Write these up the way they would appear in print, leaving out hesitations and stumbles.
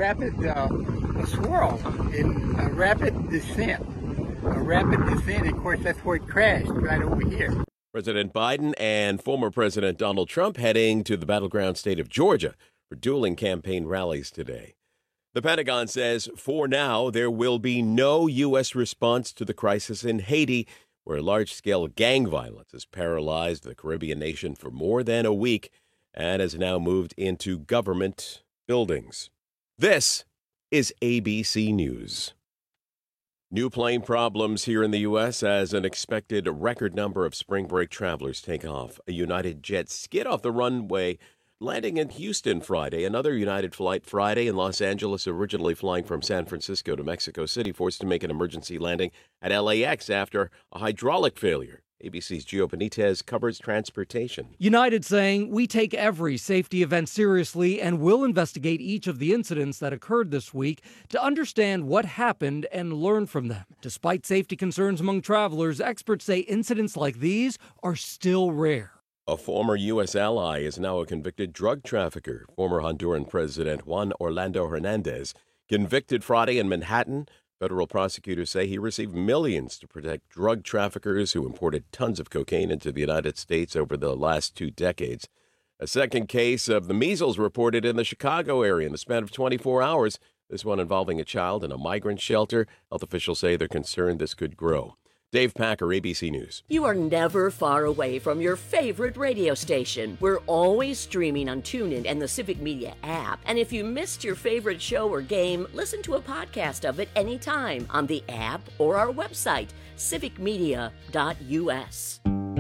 rapid swirl in a rapid descent. Of course, that's where it crashed, right over here. President Biden and former President Donald Trump heading to the battleground state of Georgia for dueling campaign rallies today. The Pentagon says for now there will be no U.S. response to the crisis in Haiti, where large-scale gang violence has paralyzed the Caribbean nation for more than a week and has now moved into government buildings. This is ABC News. New plane problems here in the U.S. as an expected record number of spring break travelers take off. A United jet skid off the runway, landing in Houston Friday. Another United flight Friday in Los Angeles, originally flying from San Francisco to Mexico City, forced to make an emergency landing at LAX after a hydraulic failure. ABC's Gio Benitez covers transportation. United saying, we take every safety event seriously and will investigate each of the incidents that occurred this week to understand what happened and learn from them. Despite safety concerns among travelers, experts say incidents like these are still rare. A former U.S. ally is now a convicted drug trafficker. Former Honduran President Juan Orlando Hernandez, convicted Friday in Manhattan. Federal prosecutors say he received millions to protect drug traffickers who imported tons of cocaine into the United States over the last 2 decades. A second case of the measles reported in the Chicago area in the span of 24 hours, this one involving a child in a migrant shelter. Health officials say they're concerned this could grow. Dave Packer, ABC News. You are never far away from your favorite radio station. We're always streaming on TuneIn and the Civic Media app. And if you missed your favorite show or game, listen to a podcast of it anytime on the app or our website, civicmedia.us.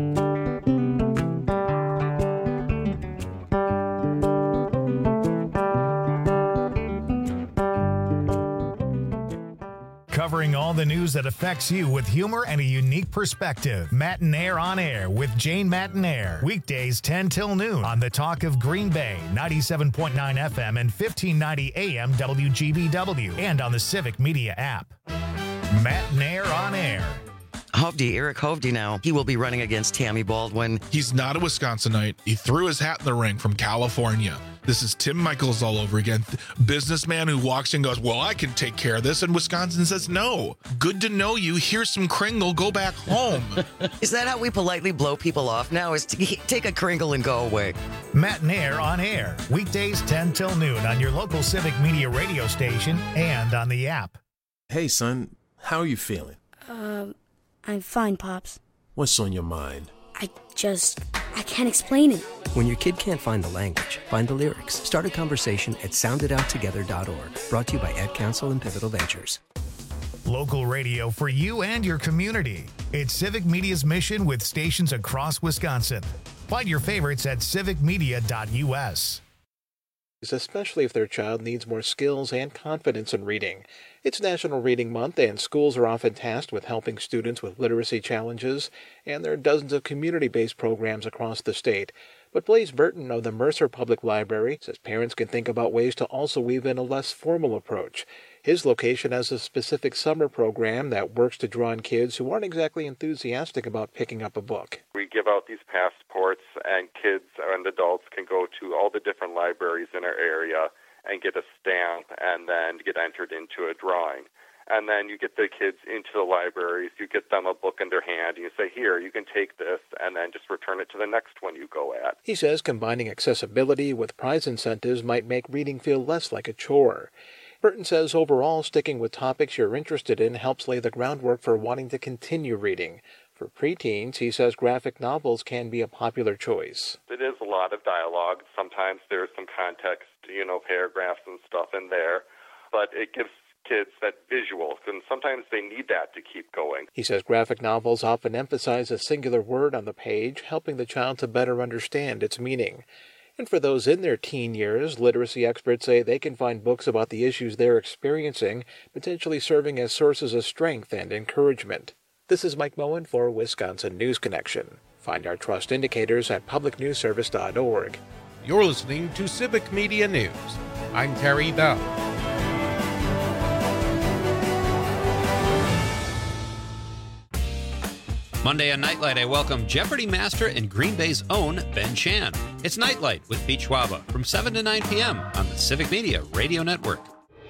Covering all the news that affects you with humor and a unique perspective. Matinaire on Air with Jane Matinaire. Weekdays 10 till noon on the Talk of Green Bay, 97.9 FM and 1590 AM WGBW, and on the Civic Media app. Matinaire on Air. Eric Hovde now. He will be running against Tammy Baldwin. He's not a Wisconsinite. He threw his hat in the ring from California. This is Tim Michaels all over again. Businessman who walks in and goes, well, I can take care of this. And Wisconsin says, no. Good to know you. Here's some Kringle. Go back home. Is that how we politely blow people off now? Is to take a Kringle and go away? Matinaire on Air. Weekdays 10 till noon on your local Civic Media radio station and on the app. Hey, son. How are you feeling? I'm fine, Pops. What's on your mind? I can't explain it. When your kid can't find the language, find the lyrics. Start a conversation at sounditouttogether.org. Brought to you by Ad Council and Pivotal Ventures. Local radio for you and your community. It's Civic Media's mission with stations across Wisconsin. Find your favorites at civicmedia.us. Especially if their child needs more skills and confidence in reading. It's National Reading Month, and schools are often tasked with helping students with literacy challenges, and there are dozens of community-based programs across the state. But Blaze Burton of the Mercer Public Library says parents can think about ways to also weave in a less formal approach. His location has a specific summer program that works to draw in kids who aren't exactly enthusiastic about picking up a book. We give out these passports, and kids and adults can go to all the different libraries in our area and get a stamp and then get entered into a drawing. And then you get the kids into the libraries, you get them a book in their hand, and you say, here, you can take this, and then just return it to the next one you go at. He says combining accessibility with prize incentives might make reading feel less like a chore. Burton says overall, sticking with topics you're interested in helps lay the groundwork for wanting to continue reading. For preteens, he says graphic novels can be a popular choice. It is a lot of dialogue. Sometimes there's some context, paragraphs and stuff in there, but it gives kids that visual, and sometimes they need that to keep going. He says graphic novels often emphasize a singular word on the page, helping the child to better understand its meaning. And for those in their teen years, literacy experts say they can find books about the issues they're experiencing, potentially serving as sources of strength and encouragement. This is Mike Moen for Wisconsin News Connection. Find our trust indicators at publicnewsservice.org. You're listening to Civic Media News. I'm Terry Bell. Monday on Nightlight, I welcome Jeopardy master and Green Bay's own Ben Chan. It's Nightlight with Pete Schwaba from 7 to 9 p.m. on the Civic Media Radio Network.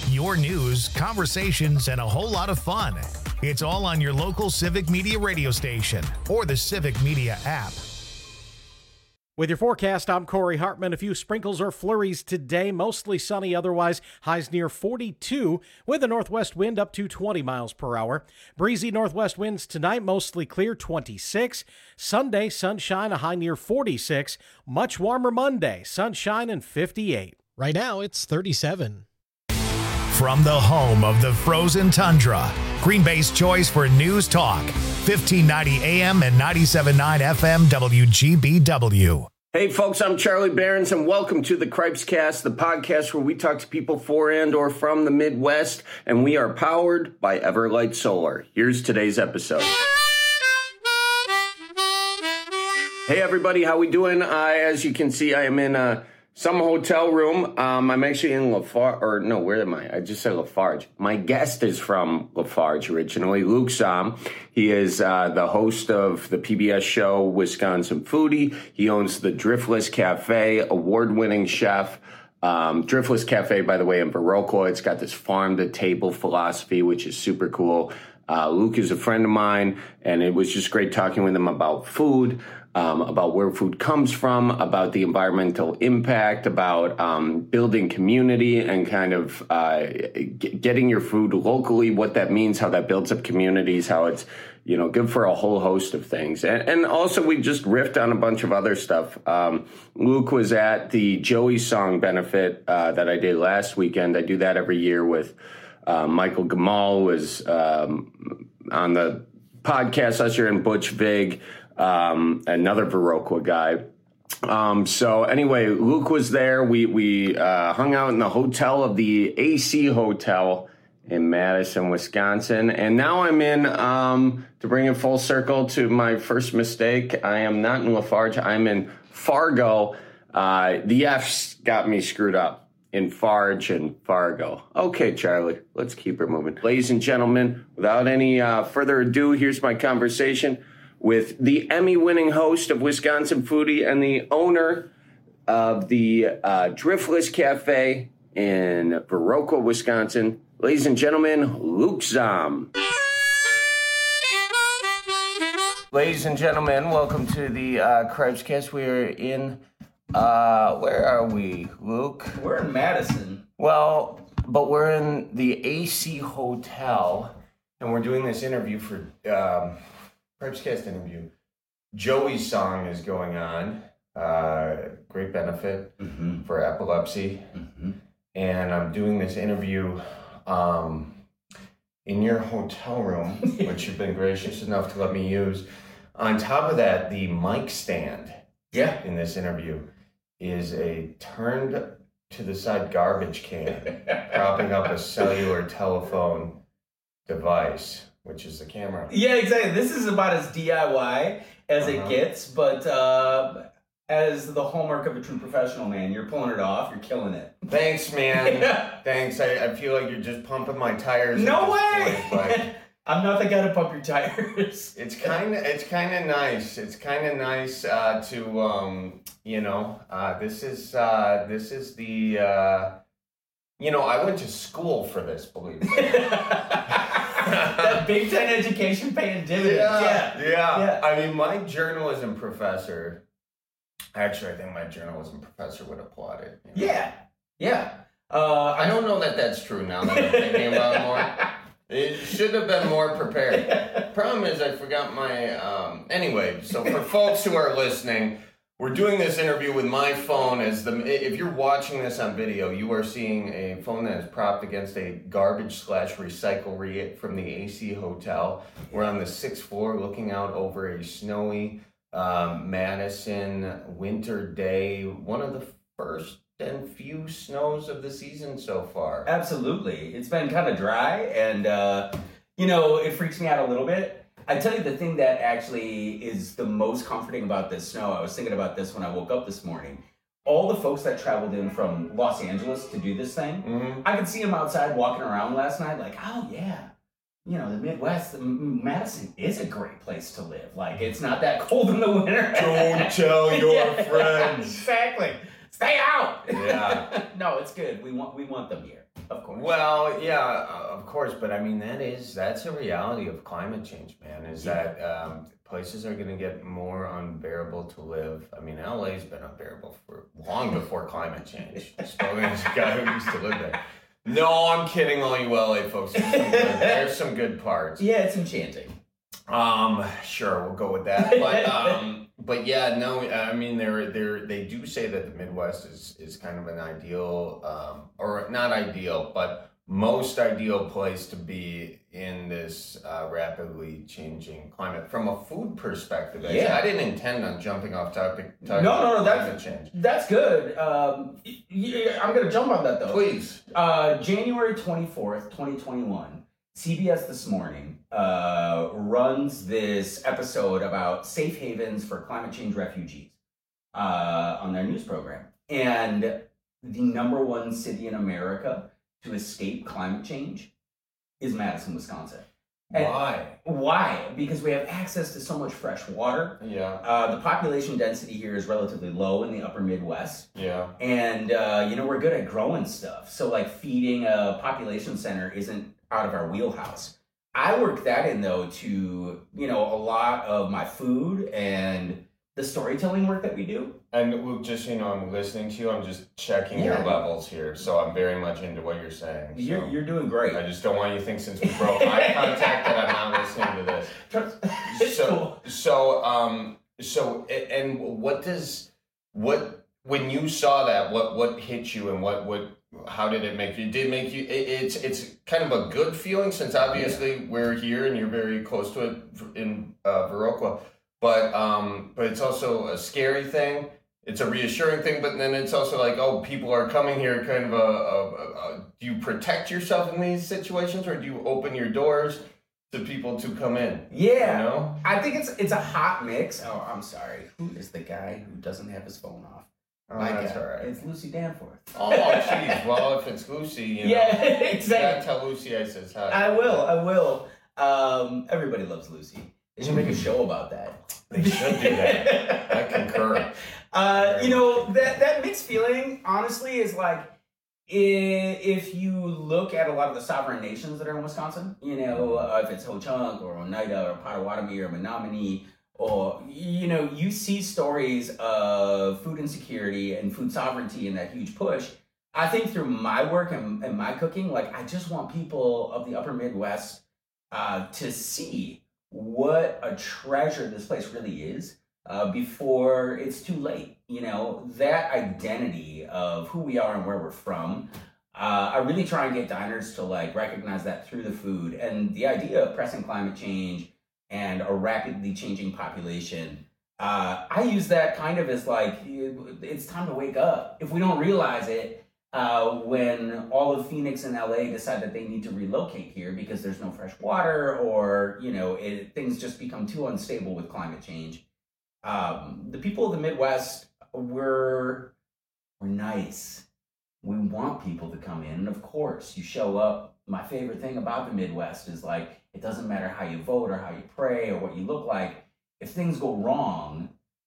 Your news, conversations, and a whole lot of fun. It's all on your local Civic Media radio station or the Civic Media app. With your forecast, I'm Corey Hartman. A few sprinkles or flurries today, mostly sunny otherwise. Highs near 42 with a northwest wind up to 20 miles per hour. Breezy northwest winds tonight, mostly clear, 26. Sunday, sunshine, a high near 46. Much warmer Monday, sunshine and 58. Right now, it's 37. From the home of the frozen tundra, Green Bay's choice for news talk, 1590 AM and 97.9 FM WGBW. Hey folks, I'm Charlie Behrens and welcome to the Cripescast, the podcast where we talk to people for and or from the Midwest, and we are powered by Everlight Solar. Here's today's episode. Hey everybody, how we doing? As you can see, I am in some hotel room. I'm actually in Lafarge, or no, where am I? I just said Lafarge. My guest is from Lafarge originally, Luke Zahm. He is the host of the PBS show Wisconsin Foodie. He owns the Driftless Cafe, award-winning chef. Driftless Cafe, by the way, in Viroqua. It's got this farm-to-table philosophy, which is super cool. Luke is a friend of mine, and it was just great talking with him about food. About where food comes from, about the environmental impact, about building community and kind of getting your food locally, what that means, how that builds up communities, how it's, good for a whole host of things. And also we just riffed on a bunch of other stuff. Luke was at the Joey Song benefit that I did last weekend. I do that every year with Michael Gamal, who was on the podcast Usher and Butch Vig. Another Viroqua guy. So anyway, Luke was there. We hung out in the hotel of the AC Hotel in Madison, Wisconsin. And now I'm in, to bring it full circle to my first mistake, I am not in Lafarge. I'm in Fargo. The F's got me screwed up in Farge and Fargo. Okay, Charlie, let's keep it moving. Ladies and gentlemen, without any further ado, here's my conversation with the Emmy-winning host of Wisconsin Foodie and the owner of the Driftless Cafe in Viroqua, Wisconsin. Ladies and gentlemen, Luke Zahm. Ladies and gentlemen, welcome to the Cripescast. We're in, where are we, Luke? We're in Madison. Well, but we're in the AC Hotel, and we're doing this interview for... Cripescast interview. Joey's Song is going on. Great benefit for epilepsy. And I'm doing this interview in your hotel room, which you've been gracious enough to let me use. On top of that, the mic stand in this interview is a turned to the side garbage can propping up a cellular telephone device, which is the camera. Yeah, exactly. This is about as DIY as it gets, but as the hallmark of a true professional, man, you're pulling it off. You're killing it. Thanks, man. Thanks. I feel like you're just pumping my tires. No way. Like, I'm not the guy to pump your tires. It's kind of nice. It's kind of nice to this is the I went to school for this, believe me. That Big Ten education paying dividends. Yeah. I mean, my journalism professor, actually, I think my journalism professor would applaud it. Yeah. I don't know that that's true now that I'm thinking about it more. It should have been more prepared. Problem is, I forgot my... Anyway, so for folks who are listening... We're doing this interview with my phone if you're watching this on video, you are seeing a phone that is propped against a garbage/recycle from the AC Hotel. We're on the 6th floor looking out over a snowy Madison winter day. One of the first and few snows of the season so far. Absolutely. It's been kind of dry and, it freaks me out a little bit. I tell you the thing that actually is the most comforting about this snow, I was thinking about this when I woke up this morning. All the folks that traveled in from Los Angeles to do this thing, I could see them outside walking around last night like, oh yeah, the Midwest, Madison is a great place to live. Like, it's not that cold in the winter. Don't tell your friends. Exactly. Stay out. Yeah. No, it's good. We want them here. Of course. Well, yeah, of course, but I mean that's a reality of climate change, man. Is that places are going to get more unbearable to live. I mean, LA's been unbearable for long before climate change. Spoken as a guy who used to live there. No, I'm kidding, all you LA folks. There's some good parts. Yeah, it's enchanting. Sure, we'll go with that. But yeah, no, I mean they do say that the Midwest is kind of an ideal, or not ideal, but most ideal place to be in this rapidly changing climate from a food perspective. Yeah. I didn't intend on jumping off topic. No, climate change. That's good. I'm going to jump on that though. Please. January 24th, 2021, CBS This Morning runs this episode about safe havens for climate change refugees on their news program. And the number one city in America to escape climate change is Madison, Wisconsin. And why? Because we have access to so much fresh water. Yeah. The population density here is relatively low in the upper Midwest. Yeah. And, we're good at growing stuff. So, like, feeding a population center isn't out of our wheelhouse. I work that in, though, to, a lot of my food and the storytelling work that we do. And just, I'm listening to you. I'm just checking your levels here. So I'm very much into what you're saying. So You're doing great. I just don't want you to think since we broke eye contact that I'm not listening to this. And when you saw that, what hit you and how did it make you? Did it make you? It's kind of a good feeling since obviously we're here and you're very close to it in Viroqua. But it's also a scary thing. It's a reassuring thing, but then it's also like, oh, people are coming here. Kind of do you protect yourself in these situations, or do you open your doors to people to come in? Yeah, I think it's a hot mix. Oh, I'm sorry. Who is the guy who doesn't have his phone off? Oh, that's all right. It's Lucy Danforth. Oh, jeez. Well, if it's Lucy, yeah, exactly. You gotta tell Lucy I says hi. I will. Everybody loves Lucy. They should make a show about that. They should do that. I concur. That mixed feeling, honestly, is like, if you look at a lot of the sovereign nations that are in Wisconsin, if it's Ho-Chunk or Oneida or Potawatomi or Menominee, or, you see stories of food insecurity and food sovereignty and that huge push. I think through my work and my cooking, like, I just want people of the upper Midwest to see what a treasure this place really is before it's too late. That identity of who we are and where we're from. I really try and get diners to recognize that through the food, and the idea of pressing climate change and a rapidly changing population. I use that kind of as it's time to wake up. If we don't realize it, when all of Phoenix and LA decide that they need to relocate here because there's no fresh water, or things just become too unstable with climate change. The people of the Midwest, we're nice. We want people to come in, and of course, you show up. My favorite thing about the Midwest is it doesn't matter how you vote or how you pray or what you look like. If things go wrong,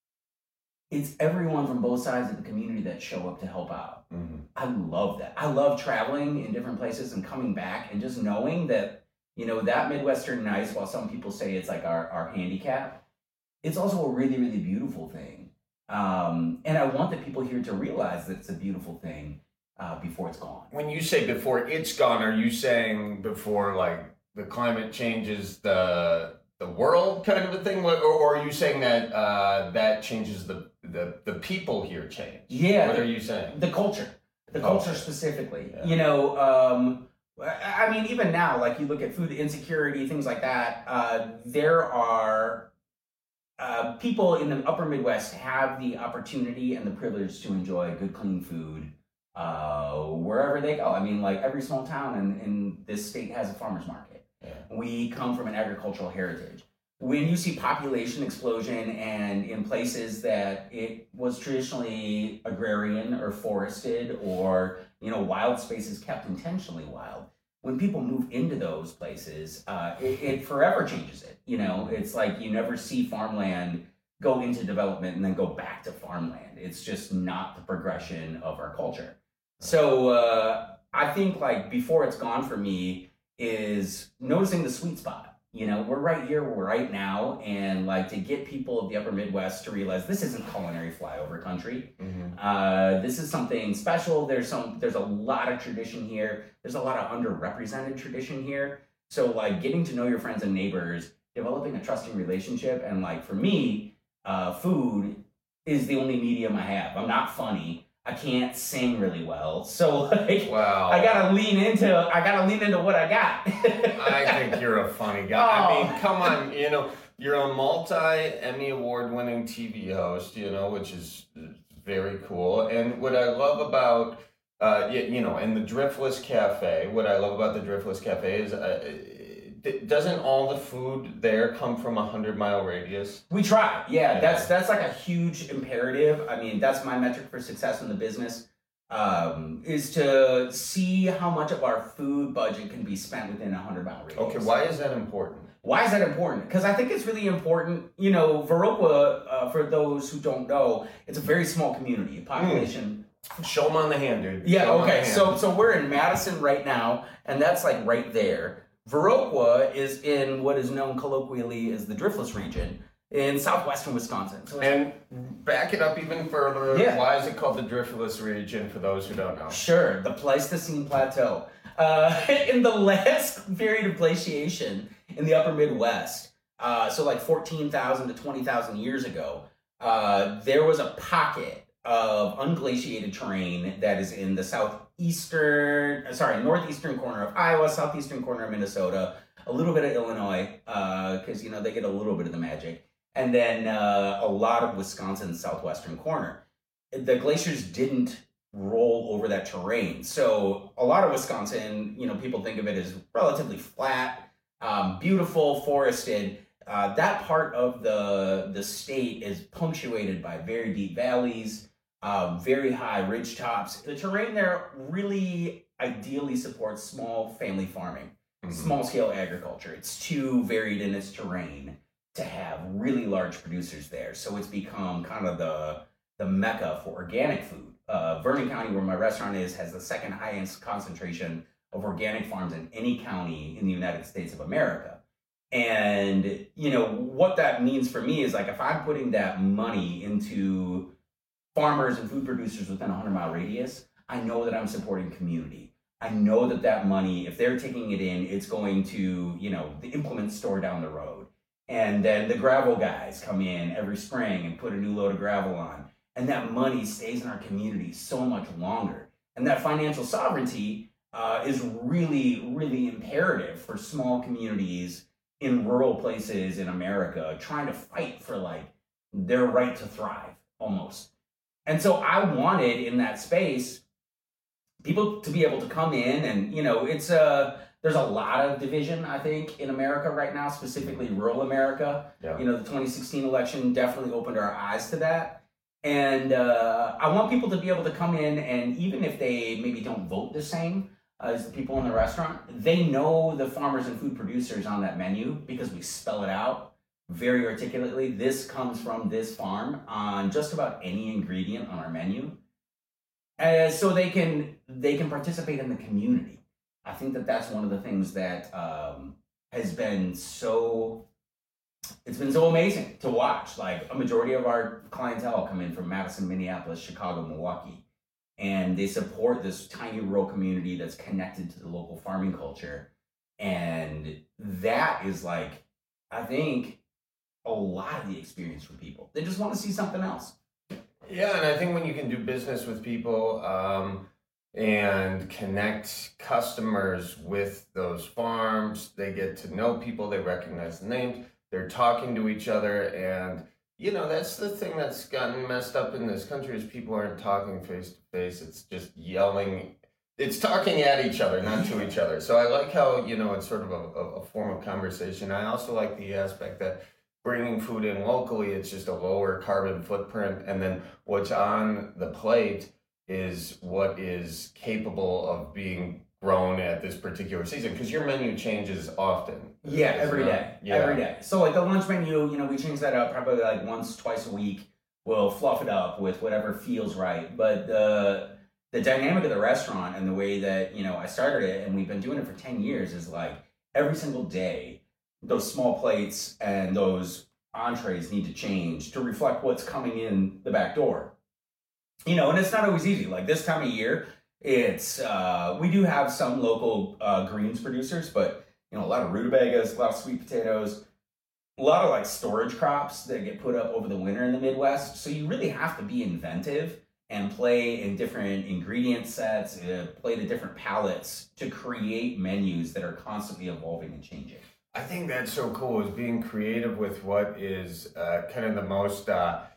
it's everyone from both sides of the community that show up to help out. Mm-hmm. I love that. I love traveling in different places and coming back and just knowing that, that Midwestern nice, while some people say it's like our handicap, it's also a really, really beautiful thing. And I want the people here to realize that it's a beautiful thing before it's gone. When you say before it's gone, are you saying before the climate changes the world kind of a thing, or are you saying that that changes the people here change? Yeah. What are you saying? The culture specifically. Yeah. I mean, even now, you look at food insecurity, things like that. There are people in the upper Midwest have the opportunity and the privilege to enjoy good, clean food wherever they go. I mean, every small town in this state has a farmer's market. Yeah. We come from an agricultural heritage. When you see population explosion and in places that it was traditionally agrarian or forested or, wild spaces kept intentionally wild, when people move into those places, it forever changes it. It's like you never see farmland go into development and then go back to farmland. It's just not the progression of our culture. So I think like before it's gone for me is noticing the sweet spot. You know, we're right here, we're right now, and like to get people of the upper Midwest to realize this isn't culinary flyover country. This is something special. There's a lot of tradition here. There's a lot of underrepresented tradition here. So like getting to know your friends and neighbors, developing a trusting relationship, and like for me, food is the only medium I have. I'm not funny. I can't sing really well, so like I gotta lean into what I got. I think you're a funny guy. I mean, come on, you know, you're a multi-Emmy award-winning TV host, you know, which is very cool. And what I love about, you know, and the Driftless Cafe, what I love about the Driftless Cafe is, doesn't all the food there come from 100-mile radius? We try, yeah. That's like a huge imperative. I mean, that's my metric for success in the business, is to see how much of our food budget can be spent within a 100-mile radius. Okay, why is that important? Why is that important? Because I think it's really important. You know, Viroqua, for those who don't know, it's a very small community, population. Show them on the hand, dude. Yeah, okay. So we're in Madison right now, and that's like right there. Viroqua is in what is known colloquially as the Driftless region in southwestern Wisconsin. So and back it up even further, Yeah. Why is it called the Driftless region for those who don't know? Sure, the Pleistocene Plateau. In the last period of glaciation in the upper Midwest, so like 14,000 to 20,000 years ago, there was a pocket of unglaciated terrain that is in the northeastern corner of Iowa, southeastern corner of Minnesota, a little bit of Illinois, because, you know, they get a little bit of the magic, and then a lot of Wisconsin's southwestern corner. The glaciers didn't roll over that terrain. So a lot of Wisconsin, you know, people think of it as relatively flat, beautiful, forested. That part of the state is punctuated by very deep valleys, very high ridge tops. The terrain there really ideally supports small family farming, small scale agriculture. It's too varied in its terrain to have really large producers there. So it's become kind of the mecca for organic food. Vernon County, where my restaurant is, has the second highest concentration of organic farms in any county in the United States of America. And, you know, what that means for me is like if I'm putting that money into farmers and food producers within a 100-mile radius, I know that I'm supporting community. I know that that money, if they're taking it in, it's going to, you know, the implement store down the road. And then the gravel guys come in every spring and put a new load of gravel on. And that money stays in our community so much longer. And that financial sovereignty is really, really imperative for small communities in rural places in America trying to fight for like their right to thrive almost. And so I wanted in that space people to be able to come in and, you know, it's there's a lot of division, I think, in America right now, specifically rural America. Yeah. You know, the 2016 election definitely opened our eyes to that. And I want people to be able to come in and even if they maybe don't vote the same as the people in the restaurant, they know the farmers and food producers on that menu because we spell it out very articulately. This comes from this farm on just about any ingredient on our menu. So they can participate in the community. I think that that's one of the things that has been so amazing to watch. Like a majority of our clientele come in from Madison, Minneapolis, Chicago, Milwaukee, and they support this tiny rural community that's connected to the local farming culture. And that is like, I think, a lot of the experience for people. They just want to see something else. Yeah, and I think when you can do business with people and connect customers with those farms, they get to know people, they recognize the names, they're talking to each other, and you know, that's the thing that's gotten messed up in this country is people aren't talking face to face. It's just yelling. It's talking at each other, not to each other. So I like how, you know, it's sort of a form of conversation. I also like the aspect that bringing food in locally, it's just a lower carbon footprint. And then what's on the plate is what is capable of being grown at this particular season. Because your menu changes often. Yeah, every day. Yeah. Every day. So like the lunch menu, you know, we change that up probably like once, twice a week. We'll fluff it up with whatever feels right. But the the dynamic of the restaurant and the way that, I started it and we've been doing it for 10 years is like every single day, those small plates and those entrees need to change to reflect what's coming in the back door. And it's not always easy. Like this time of year, it's, we do have some local greens producers, but, a lot of rutabagas, a lot of sweet potatoes, a lot of like storage crops that get put up over the winter in the Midwest. So you really have to be inventive and play in different ingredient sets, play the different palettes to create menus that are constantly evolving and changing. I think that's so cool, is being creative with what is kind of the most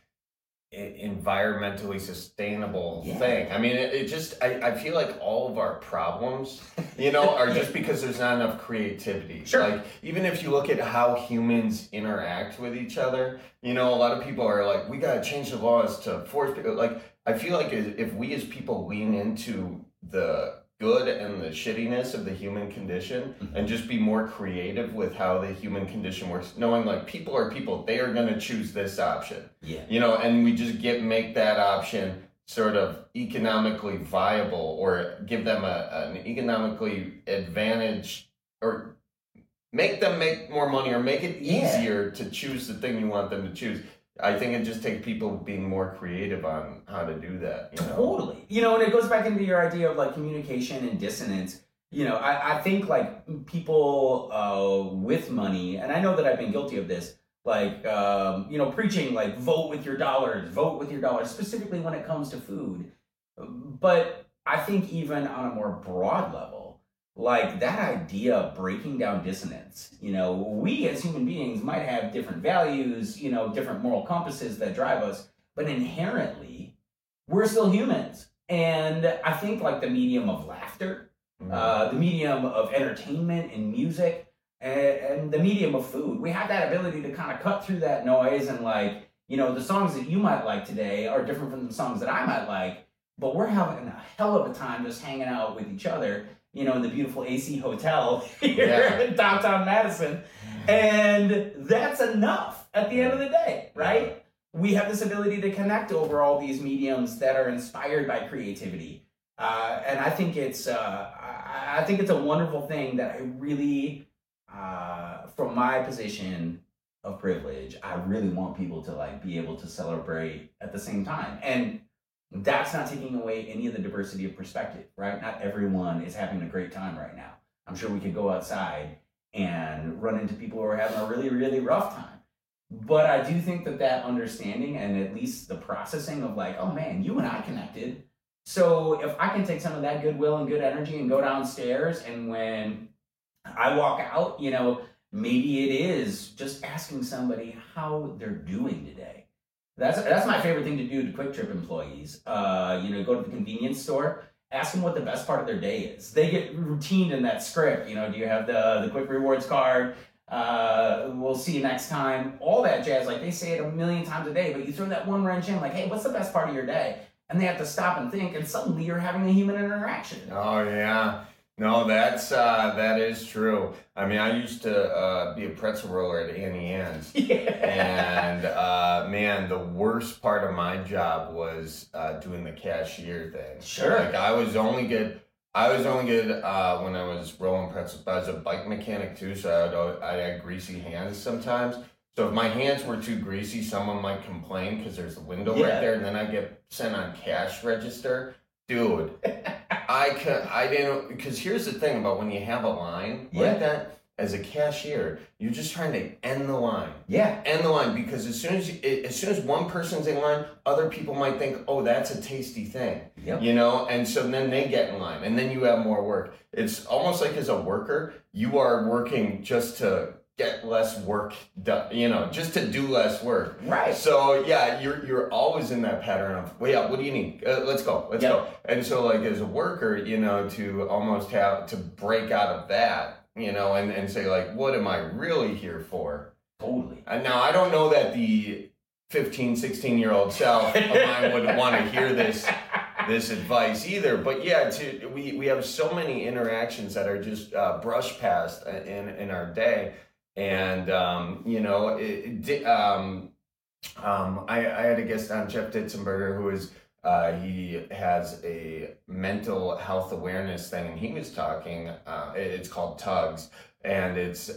environmentally sustainable thing. I mean, it just, I feel like all of our problems, are just because there's not enough creativity. Sure. Like, even if you look at how humans interact with each other, a lot of people are like, we got to change the laws to force people. Like, I feel like if we as people lean into the good and the shittiness of the human condition and just be more creative with how the human condition works, knowing like people are people, they are going to choose this option. Yeah. And we just make that option sort of economically viable, or give them an economically advantage, or make them make more money, or make it easier to choose the thing you want them to choose. I think it just takes people being more creative on how to do that. Totally. And it goes back into your idea of like communication and dissonance. I think like people with money, and I know that I've been guilty of this, like, preaching like vote with your dollars, specifically when it comes to food. But I think even on a more broad level, like that idea of breaking down dissonance, we as human beings might have different values, different moral compasses that drive us, but inherently we're still humans. And I think like the medium of laughter, the medium of entertainment and music, and the medium of food, we have that ability to kind of cut through that noise. And like, the songs that you might like today are different from the songs that I might like, but we're having a hell of a time just hanging out with each other, in the beautiful AC Hotel here in downtown Madison. And that's enough at the end of the day, right? We have this ability to connect over all these mediums that are inspired by creativity. And I think it's a wonderful thing that I really, from my position of privilege, I really want people to like be able to celebrate at the same time. And that's not taking away any of the diversity of perspective, right? Not everyone is having a great time right now. I'm sure we could go outside and run into people who are having a really, really rough time. But I do think that understanding and at least the processing of like, oh man, you and I connected. So if I can take some of that goodwill and good energy and go downstairs, and when I walk out, maybe it is just asking somebody how they're doing today. That's my favorite thing to do to Quick Trip employees. Go to the convenience store, ask them what the best part of their day is. They get routined in that script. Do you have the Quick Rewards card? We'll see you next time. All that jazz. Like they say it a million times a day, but you throw that one wrench in, like, hey, what's the best part of your day? And they have to stop and think, and suddenly you're having a human interaction. Oh yeah. No, that is true. I mean, I used to be a pretzel roller at Annie Ann's. And man, the worst part of my job was doing the cashier thing. Sure. Like I was only good when I was rolling pretzels. I was a bike mechanic too, so I had greasy hands sometimes. So if my hands were too greasy, someone might complain because there's a window right there, and then I get sent on cash register. Dude, I didn't, because here's the thing about when you have a line like that, as a cashier, you're just trying to end the line. Yeah. End the line, because as soon as one person's in line, other people might think, oh, that's a tasty thing. Yep. And so then they get in line, and then you have more work. It's almost like as a worker, you are working just to get less work done, just to do less work. Right. So yeah, you're always in that pattern of, well, yeah, what do you need? Let's go. And so like as a worker, to almost have to break out of that, and say like, what am I really here for? Totally. And now I don't know that the 15, 16-year-old self of mine would want to hear this advice either, but yeah, we have so many interactions that are just brushed past in our day. And, I had a guest on, Jeff Ditzenberger, who is He has a mental health awareness thing, and he was talking. It's called Tugs, and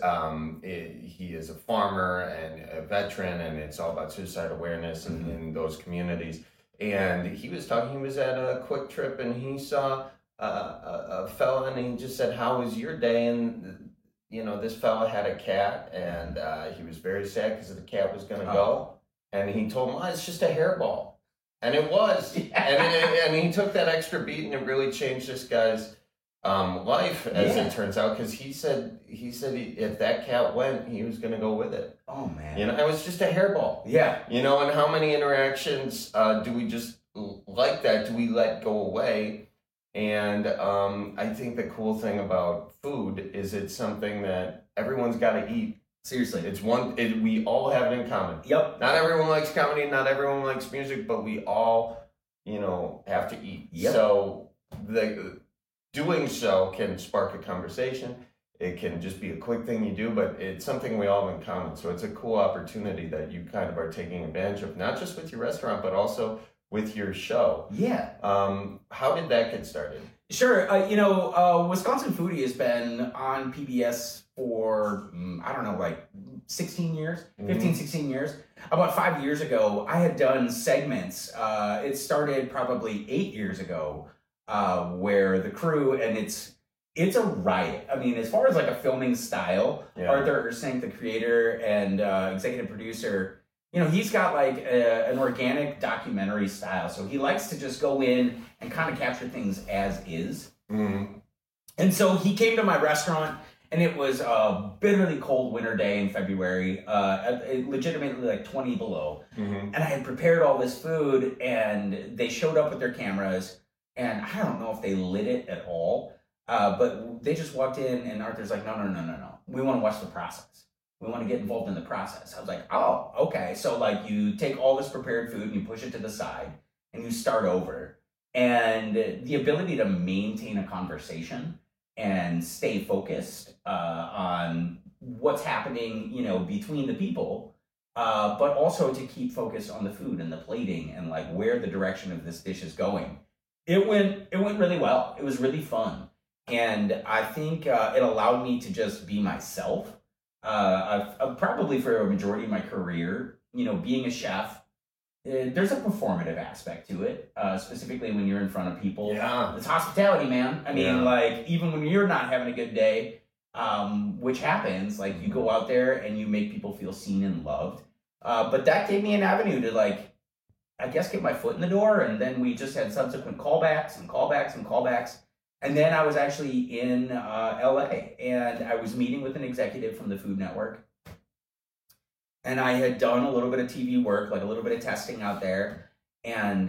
he is a farmer and a veteran, and it's all about suicide awareness in those communities. And he was talking. He was at a Quick Trip, and he saw a fella, and he just said, "How was your day?" And this fella had a cat, and he was very sad because the cat was going to go. And he told him, "Oh, it's just a hairball." And it was. And he took that extra beat, and it really changed this guy's life, as it turns out, because he said if that cat went, he was going to go with it. Oh, man. It was just a hairball. Yeah. And how many interactions do we just like that? Do we let go away? And I think the cool thing about food is it's something that everyone's got to eat. Seriously. We all have it in common. Yep. Not everyone likes comedy, not everyone likes music, but we all, have to eat. Yep. So doing so can spark a conversation. It can just be a quick thing you do, but it's something we all have in common. So it's a cool opportunity that you kind of are taking advantage of, not just with your restaurant, but also with your show. Yeah. How did that get started? Sure. Wisconsin Foodie has been on PBS for, 16 years, 15, 16 years. About 5 years ago, I had done segments. It started probably 8 years ago, where the crew, and it's a riot. I mean, as far as like a filming style, Arthur Ersank, the creator and executive producer, he's got like an organic documentary style. So he likes to just go in and kind of capture things as is. Mm-hmm. And so he came to my restaurant, and it was a bitterly cold winter day in February, legitimately like 20 below. Mm-hmm. And I had prepared all this food, and they showed up with their cameras, and I don't know if they lit it at all, but they just walked in, and Arthur's like, no. We want to watch the process. We want to get involved in the process. I was like, oh, okay. So like you take all this prepared food and you push it to the side and you start over. And the ability to maintain a conversation and stay focused on what's happening, between the people, but also to keep focused on the food and the plating and like where the direction of this dish is going. It went really well. It was really fun. And I think it allowed me to just be myself. I've probably for a majority of my career, being a chef, there's a performative aspect to it, specifically when you're in front of people. Yeah. It's hospitality, man. I mean, like, even when you're not having a good day, which happens, like, you go out there and you make people feel seen and loved. But that gave me an avenue to, like, I guess get my foot in the door, and then we just had subsequent callbacks. And then I was actually in LA, and I was meeting with an executive from the Food Network. And I had done a little bit of TV work, like a little bit of testing out there. And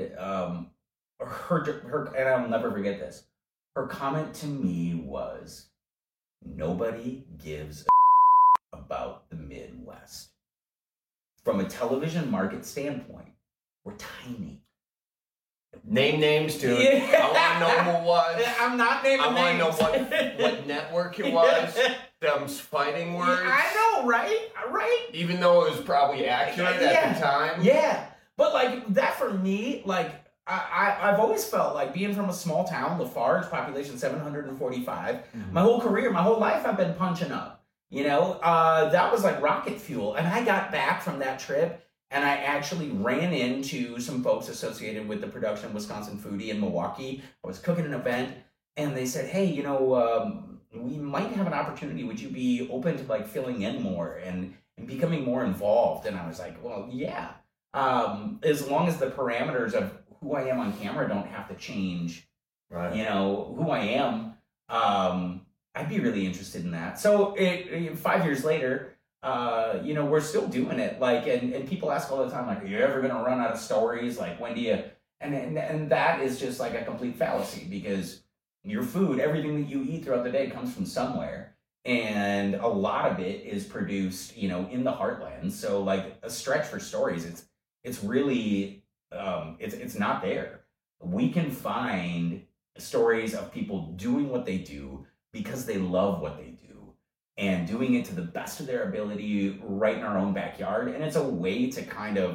her, and I'll never forget this, her comment to me was, nobody gives a about the Midwest. From a television market standpoint, we're tiny. Name names, dude. Yeah. I want to know who it was. I'm not naming names. I want to know what network it was. Them fighting words. I know, right? Right? Even though it was probably accurate at the time. Yeah. But, like, that for me, like, I've always felt like being from a small town, Lafarge, population 745, my whole career, my whole life, I've been punching up. You know, that was like rocket fuel. And I got back from that trip, and I actually ran into some folks associated with the production of Wisconsin Foodie in Milwaukee. I was cooking an event, and they said, hey, you know, we might have an opportunity. Would you be open to, like, filling in more and becoming more involved? And I was like, well, yeah. As long as the parameters of who I am on camera don't have to change, right. You know, who I am, I'd be really interested in that. So 5 years later, you know, we're still doing it. Like, and people ask all the time, like, are you ever going to run out of stories? Like, when do you, and that is just like a complete fallacy, because your food, everything that you eat throughout the day comes from somewhere. And a lot of it is produced, you know, in the heartland. So like a stretch for stories, it's really, it's not there. We can find stories of people doing what they do because they love what they do and doing it to the best of their ability right in our own backyard. And it's a way to kind of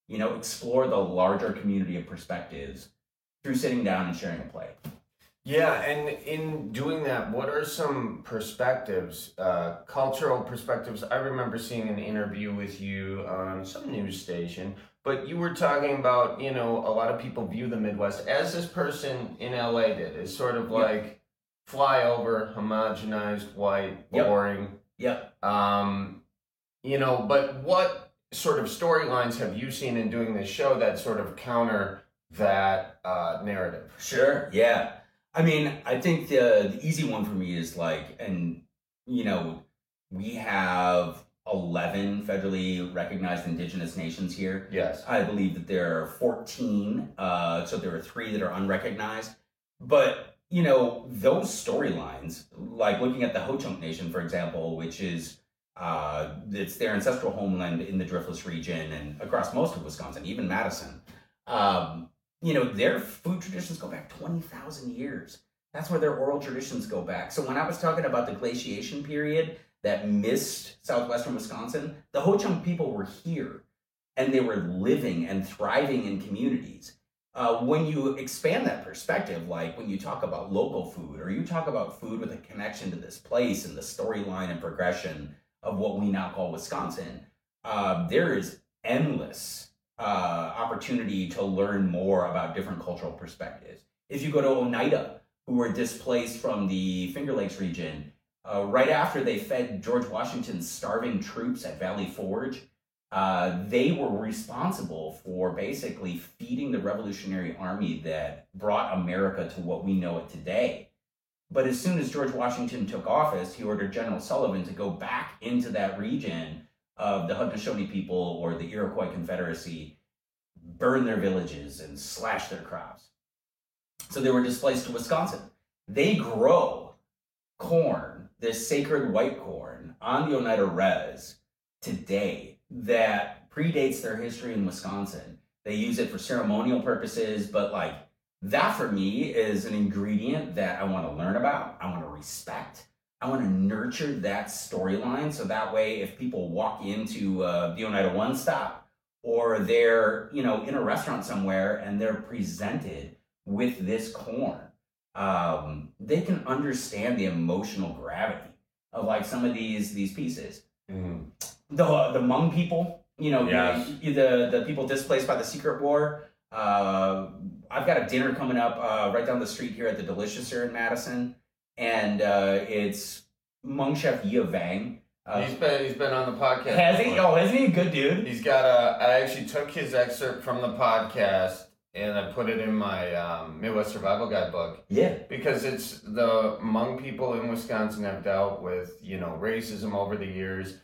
explore the larger community of perspectives through sitting down and sharing a play. Yeah, and in doing that, what are some perspectives, cultural perspectives? I remember seeing an interview with you on some news station, but you were talking about, a lot of people view the Midwest, as this person in LA did, as sort of like flyover, homogenized, white, boring. Yep. But what sort of storylines have you seen in doing this show that sort of counter that narrative? Sure, yeah. I mean, I think the easy one for me is we have 11 federally recognized indigenous nations here. Yes. I believe that there are 14, so there are 3 that are unrecognized. But, those storylines, like looking at the Ho-Chunk Nation, for example, which is, it's their ancestral homeland in the Driftless region and across most of Wisconsin, even Madison. Their food traditions go back 20,000 years. That's where their oral traditions go back. So when I was talking about the glaciation period that missed southwestern Wisconsin, the Ho-Chunk people were here and they were living and thriving in communities. When you expand that perspective, like when you talk about local food or you talk about food with a connection to this place and the storyline and progression of what we now call Wisconsin, there is endless opportunity to learn more about different cultural perspectives. If you go to Oneida, who were displaced from the Finger Lakes region, right after they fed George Washington's starving troops at Valley Forge, they were responsible for basically feeding the Revolutionary Army that brought America to what we know it today. But as soon as George Washington took office, he ordered General Sullivan to go back into that region of the Haudenosaunee people or the Iroquois Confederacy, burn their villages and slash their crops. So they were displaced to Wisconsin. They grow corn, this sacred white corn, on the Oneida Res today that predates their history in Wisconsin. They use it for ceremonial purposes, but that for me is an ingredient that I want to learn about, I want to respect. I want to nurture that storyline so that way if people walk into the Oneida One Stop or they're, in a restaurant somewhere and they're presented with this corn, they can understand the emotional gravity of some of these pieces. Mm. The Hmong people, yes. the people displaced by the Secret War. I've got a dinner coming up right down the street here at the Delicious here in Madison. And it's Hmong chef Yi Vang. He's been on the podcast. Has he? Oh, isn't he a good dude? He's got I actually took his excerpt from the podcast and I put it in my Midwest Survival Guide book. Yeah. Because it's the Hmong people in Wisconsin have dealt with, racism over the years.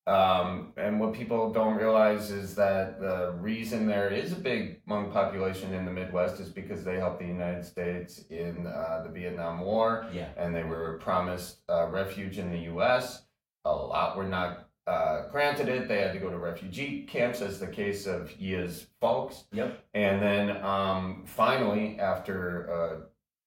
And what people don't realize is that the reason there is a big Hmong population in the Midwest is because they helped the United States in the Vietnam War. Yeah. And they were promised refuge in the U.S. A lot were not granted it. They had to go to refugee camps, as the case of Yia's folks. Yep. And then finally, after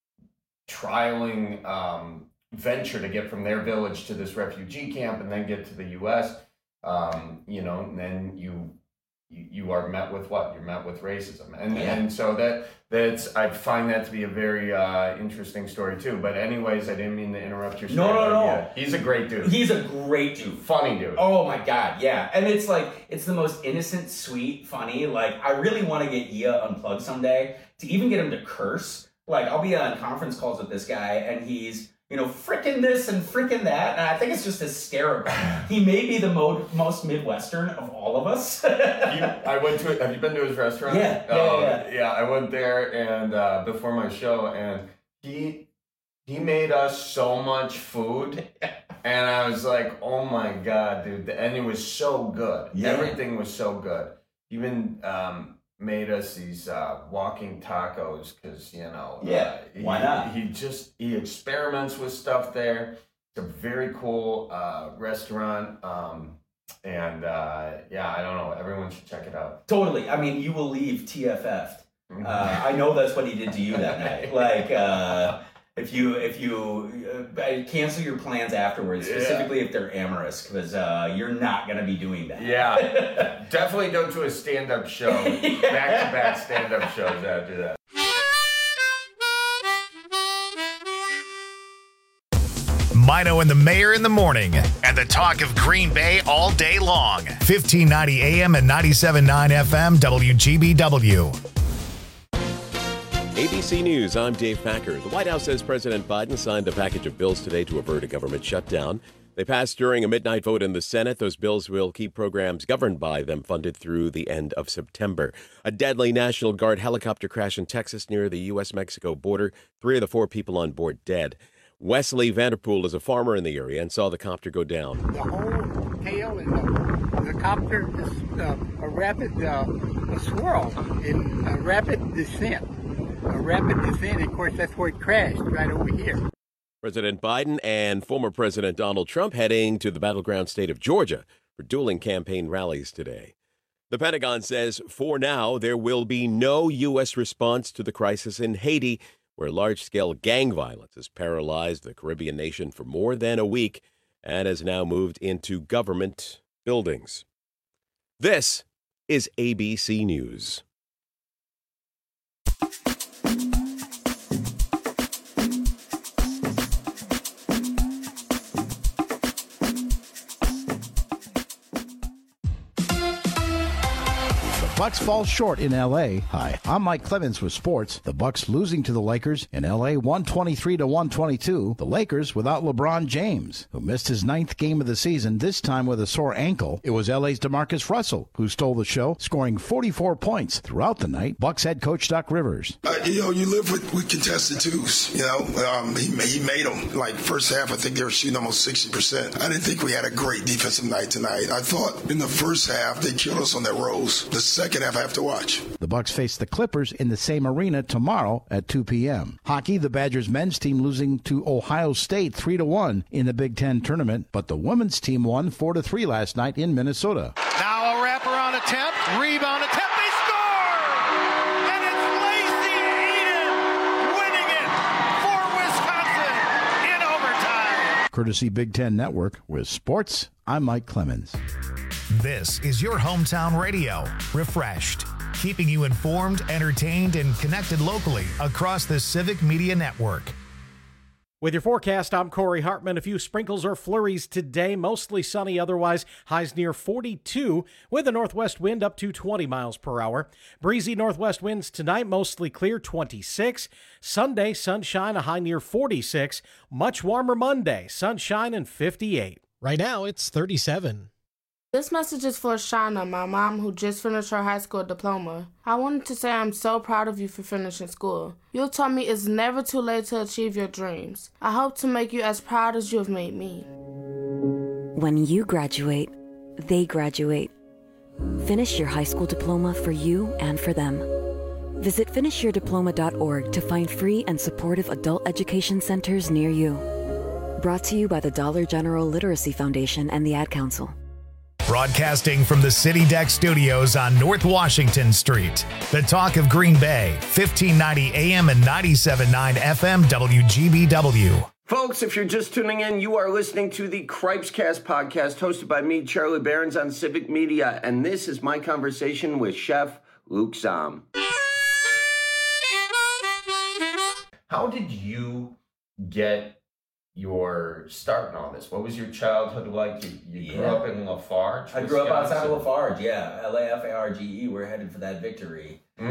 trialing venture to get from their village to this refugee camp and then get to the U.S., and then you are met with what? You're met with racism. And so that's I find that to be a very interesting story too. But anyways, I didn't mean to interrupt your story. No. He's a great dude. He's a great dude. Funny dude. Oh my God, yeah. And it's it's the most innocent, sweet, funny. I really want to get Yia unplugged someday to even get him to curse. I'll be on conference calls with this guy and he's, frickin' this and frickin' that. And I think it's just hysterical. He may be the most Midwestern of all of us. Have you been to his restaurant? Yeah. I went there and before my show and he made us so much food. And I was like, oh my God, dude. And it was so good. Yeah. Everything was so good. Even made us these walking tacos because why not? He experiments with stuff there. It's a very cool restaurant, and I don't know, everyone should check it out. Totally. I mean, you will leave TFF'd. I know that's what he did to you that night. if you cancel your plans afterwards, specifically if they're amorous, because you're not going to be doing that. Yeah, definitely don't do a stand-up show, back-to-back stand-up shows after that. Mino and the Mayor in the morning, and the talk of Green Bay all day long. 1590 AM and 97.9 FM WGBW. ABC News, I'm Dave Packer. The White House says President Biden signed a package of bills today to avert a government shutdown. They passed during a midnight vote in the Senate. Those bills will keep programs governed by them funded through the end of September. A deadly National Guard helicopter crash in Texas near the U.S.-Mexico border. 3 of the 4 people on board dead. Wesley Vanderpool is a farmer in the area and saw the copter go down. The whole tail and the copter is a rapid swirl in a rapid descent. A rapid descent, of course, that's where it crashed, right over here. President Biden and former President Donald Trump heading to the battleground state of Georgia for dueling campaign rallies today. The Pentagon says for now there will be no U.S. response to the crisis in Haiti, where large-scale gang violence has paralyzed the Caribbean nation for more than a week and has now moved into government buildings. This is ABC News. Bucks fall short in L.A. Hi, I'm Mike Clemens with sports. The Bucks losing to the Lakers in L.A. 123-122. The Lakers without LeBron James, who missed his 9th game of the season, this time with a sore ankle. It was L.A.'s DeMarcus Russell who stole the show, scoring 44 points throughout the night. Bucks head coach Doc Rivers. You live with contested twos. He made them. Like first half, I think they were shooting almost 60%. I didn't think we had a great defensive night tonight. I thought in the first half they killed us on that rose. The second half I have to watch. The Bucks face the Clippers in the same arena tomorrow at 2 p.m. Hockey, the Badgers men's team losing to Ohio State 3-1 in the Big Ten tournament, but the women's team won 4-3 last night in Minnesota. Now a wraparound attempt, rebound attempt, they score! And it's Lacey Eden winning it for Wisconsin in overtime. Courtesy Big Ten Network with sports, I'm Mike Clemens. This is your hometown radio, refreshed, keeping you informed, entertained, and connected locally across the Civic Media Network. With your forecast, I'm Corey Hartman. A few sprinkles or flurries today, mostly sunny otherwise, highs near 42, with a northwest wind up to 20 miles per hour. Breezy northwest winds tonight, mostly clear, 26. Sunday, sunshine, a high near 46. Much warmer Monday, sunshine and 58. Right now, it's 37. This message is for Shauna, my mom, who just finished her high school diploma. I wanted to say I'm so proud of you for finishing school. You taught me it's never too late to achieve your dreams. I hope to make you as proud as you have made me. When you graduate, they graduate. Finish your high school diploma for you and for them. Visit finishyourdiploma.org to find free and supportive adult education centers near you. Brought to you by the Dollar General Literacy Foundation and the Ad Council. Broadcasting from the City Deck Studios on North Washington Street. The talk of Green Bay, 1590 AM and 97.9 FM WGBW. Folks, if you're just tuning in, you are listening to the Cripescast podcast hosted by me, Charlie Behrens, on Civic Media, and this is my conversation with Chef Luke Zahm. How did you get your start in all this? What was your childhood like? You grew up in Lafarge? I grew up outside of Lafarge, yeah. Lafarge. We're headed for that victory. So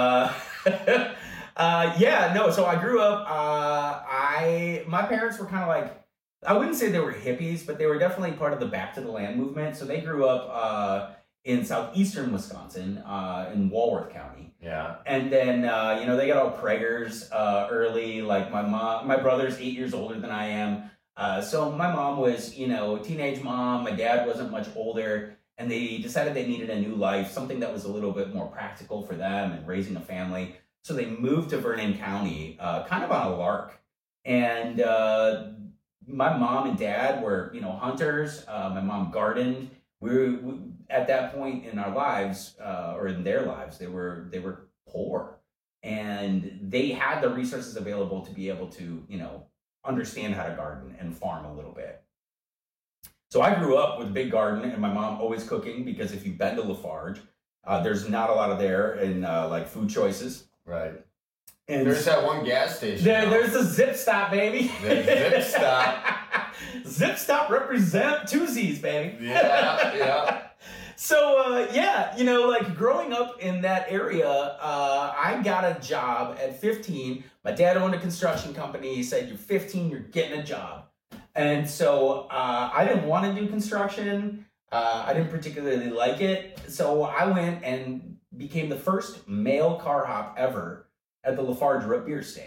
I grew up, my parents were kind of like, I wouldn't say they were hippies, but they were definitely part of the Back to the Land movement. So they grew up in southeastern Wisconsin, in Walworth County. Yeah. And then, they got all preggers early. Like my brother's 8 years older than I am. So my mom was, a teenage mom. My dad wasn't much older. And they decided they needed a new life, something that was a little bit more practical for them and raising a family. So they moved to Vernon County, kind of on a lark. And my mom and dad were, hunters. My mom gardened. We at that point in our lives, or in their lives, they were poor. and they had the resources available to be able to, understand how to garden and farm a little bit. So I grew up with a big garden and my mom always cooking, because if you've been to Lafarge, there's not a lot of there in like food choices. Right. And there's that one gas station. There's the Zip Stop, baby. The Zip Stop. Zip Stop represent two Z's, baby. Yeah. So, like growing up in that area, I got a job at 15. My dad owned a construction company. He said, you're 15, you're getting a job. And so I didn't want to do construction. I didn't particularly like it. So I went and became the first male car hop ever at the Lafarge root beer stand.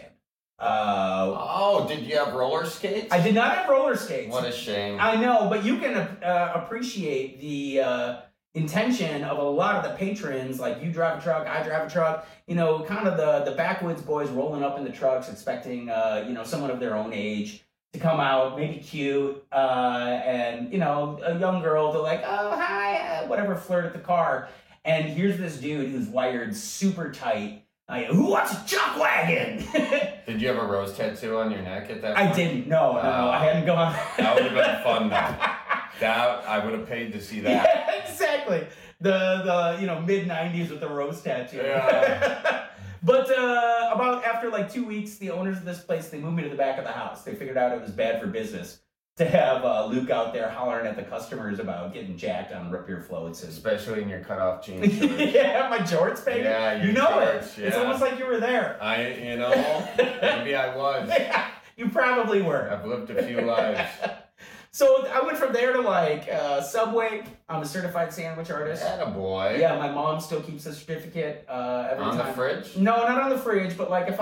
Did you have roller skates? I did not have roller skates. What a shame. I know, but you can appreciate the intention of a lot of the patrons. Like, you drive a truck, I drive a truck, kind of the backwoods boys rolling up in the trucks expecting, someone of their own age to come out, maybe cute, and, a young girl to like, oh, hi, whatever, flirt at the car. And here's this dude who's wired super tight. Who wants a chuck wagon? Did you have a rose tattoo on your neck at that point? I didn't. No, I hadn't gone. That would have been fun, though. I would have paid to see that. Yeah, exactly. The mid 90s with the rose tattoo. Yeah. But about after like 2 weeks, the owners of this place, they moved me to the back of the house. They figured out it was bad for business to have Luke out there hollering at the customers about getting jacked on root beer floats. Especially in your cutoff jeans shorts. Yeah, my jorts, baby. Yeah, you know shorts, it. Yeah. It's almost like you were there. Maybe I was. Yeah, you probably were. I've lived a few lives. So I went from there to like Subway. I'm a certified sandwich artist. Attaboy. Yeah, my mom still keeps a certificate every time. On the fridge? No, not on the fridge, but like if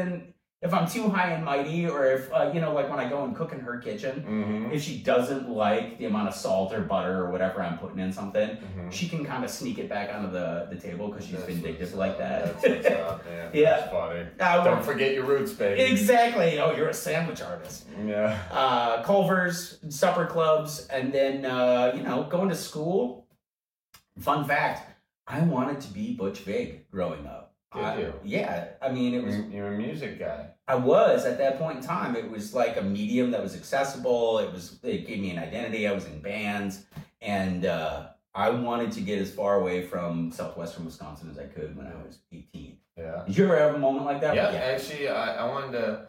I'm too high and mighty, or if, like when I go and cook in her kitchen, if she doesn't like the amount of salt or butter or whatever I'm putting in something, she can kind of sneak it back onto the table because she's vindictive like that. That's what's up, man. Yeah. That's funny. Don't forget your roots, baby. Exactly. Oh, you're a sandwich artist. Yeah. Culver's, supper clubs, and then, going to school. Fun fact, I wanted to be Butch Vig growing up. Did you? Yeah, I mean, it was. You're a music guy. I was at that point in time. It was like a medium that was accessible. It gave me an identity. I was in bands, and I wanted to get as far away from southwestern Wisconsin as I could when I was 18. Yeah. Did you ever have a moment like that? Yeah, actually, I wanted to.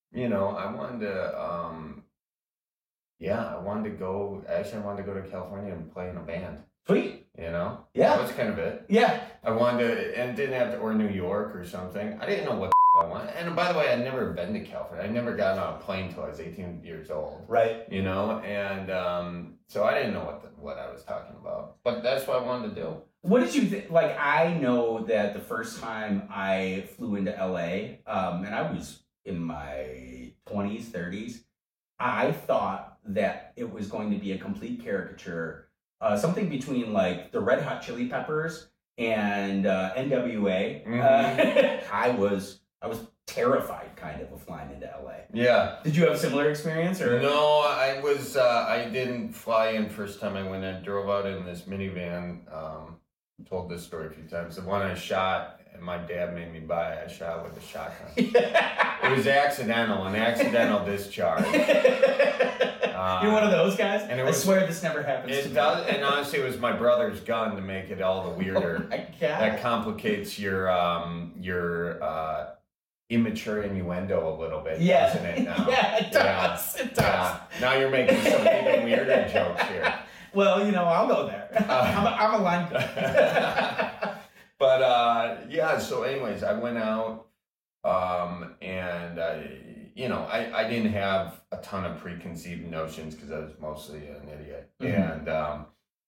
I wanted to go. Actually, I wanted to go to California and play in a band. Sweet. Yeah. That was kind of it. Yeah. I wanted to, and didn't have to, or New York or something. I didn't know what I wanted. And by the way, I'd never been to California. I'd never gotten on a plane until I was 18 years old. Right. And so I didn't know what I was talking about. But that's what I wanted to do. What did you think? Like, I know that the first time I flew into LA, and I was in my 20s, 30s, I thought that it was going to be a complete caricature. Something between like the Red Hot Chili Peppers and NWA. I was terrified kind of flying into LA. Yeah. Did you have a similar experience? Or no, I was. I didn't fly in first time I went. I drove out in this minivan. Told this story a few times. The one I shot, and my dad made me buy. I shot with a shotgun. It was an accidental discharge. You're one of those guys? And I swear this never happens to me. And honestly, it was my brother's gun to make it all the weirder. Oh my God. That complicates your immature innuendo a little bit, doesn't it now? Yeah, it does. It does. Yeah. Now you're making some even weirder jokes here. Well, I'll go there. I'm a line guy. But, so anyways, I went out, and I didn't have a ton of preconceived notions because I was mostly an idiot. Mm-hmm.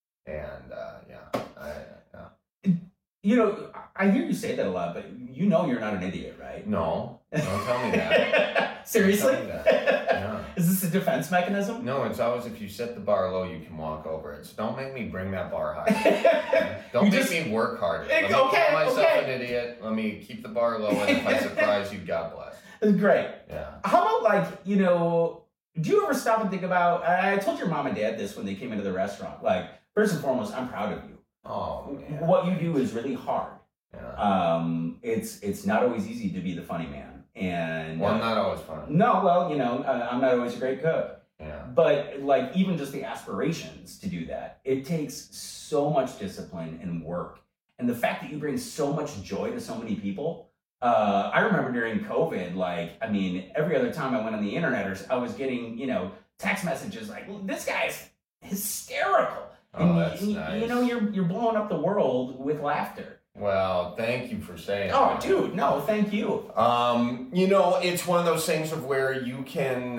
I hear you say that a lot, but you're not an idiot, right? No, don't tell me that. Seriously? Don't tell me that. Yeah. Is this a defense mechanism? No, it's always if you set the bar low, you can walk over it. So don't make me bring that bar high. Don't make me work harder. Let me call myself an idiot. Let me keep the bar low, and if I surprise you, God bless. Great. Yeah. How about do you ever stop and think about, I told your mom and dad this when they came into the restaurant, like, first and foremost, I'm proud of you. Oh, man. What you do is really hard. It's not always easy to be the funny man. And I'm not always funny. No, well, I'm not always a great cook. Yeah. But like even just the aspirations to do that, it takes so much discipline and work. And the fact that you bring so much joy to so many people. I remember during COVID, every other time I went on the internet, or I was getting, text messages like, well, this guy's hysterical. Oh, that's nice. You're blowing up the world with laughter. Well, thank you for saying that. Oh, dude, no, thank you. It's one of those things of where you can,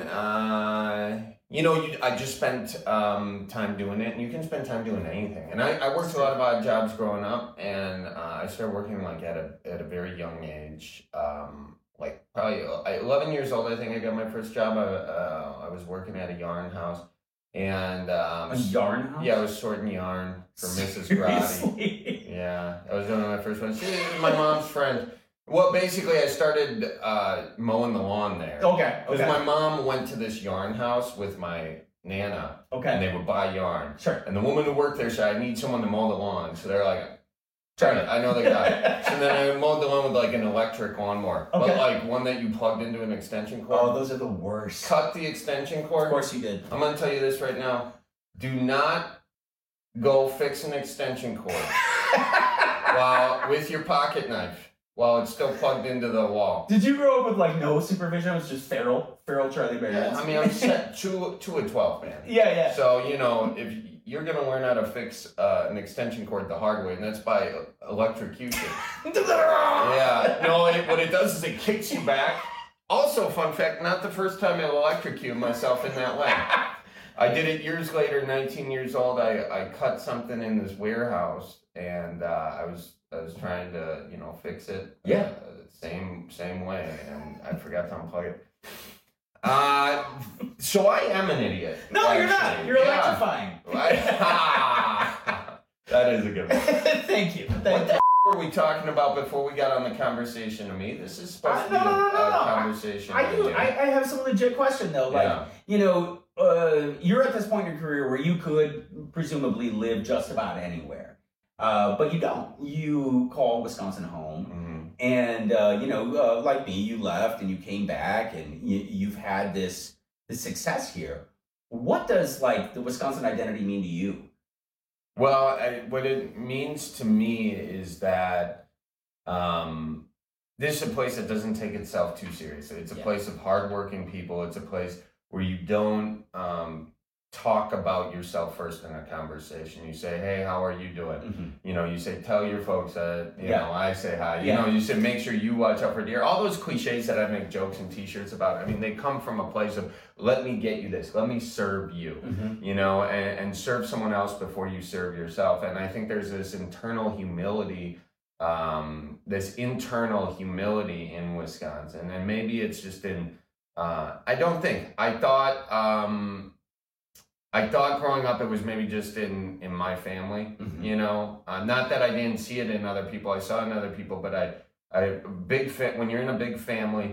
I just spent time doing it, and you can spend time doing anything. And I worked a lot of odd jobs growing up, and I started working at a very young age. Probably 11 years old, I think I got my first job. I was working at a yarn house. And a yarn house? Yeah, I was sorting yarn for Mrs. Grotti. Yeah, I was doing my first one. She was my mom's friend. Well, basically, I started mowing the lawn there. Okay. Because my mom went to this yarn house with my Nana. Okay. And they would buy yarn. Sure. And the woman who worked there said, I need someone to mow the lawn. So they're like, sure, I know the guy. So then I mowed the lawn with like an electric lawnmower. Okay. But like one that you plugged into an extension cord. Oh, those are the worst. Cut the extension cord. Of course you did. I'm going to tell you this right now. Do not go fix an extension cord with your pocket knife while it's still plugged into the wall. Did you grow up with like no supervision? It was just feral Charlie Bear. Yeah, I'm set to a 12, man. Yeah. So, if you're going to learn how to fix an extension cord the hard way, and that's by electrocution. Yeah. No, what it does is it kicks you back. Also, fun fact, not the first time I electrocuted myself in that way. I did it years later, 19 years old. I cut something in this warehouse, and I was trying to, fix it. Yeah. Same way, and I forgot to unplug it. So I am an idiot. No, actually. You're not. You're electrifying. That is a good one. Thank you. What the were we talking about before we got on the conversation to me? This is supposed to be a conversation. I have some legit question though. You're at this point in your career where you could presumably live just about anywhere. But you don't. You call Wisconsin home. Mm-hmm. And, like me, you left and you came back and you've had this success here. What does, the Wisconsin identity mean to you? Well, what it means to me is that this is a place that doesn't take itself too seriously. It's a place of hardworking people. It's a place where you don't talk about yourself first in a conversation. You say, hey, how are you doing? Mm-hmm. You say, tell your folks that, I say hi. You say, make sure you watch out for deer. All those cliches that I make jokes and t-shirts about, they come from a place of, let me get you this. Let me serve you, and serve someone else before you serve yourself. And I think there's this internal humility in Wisconsin. And maybe it's just in, I thought growing up it was maybe just in my family, not that I didn't see it in other people. I saw it in other people, but when you're in a big family,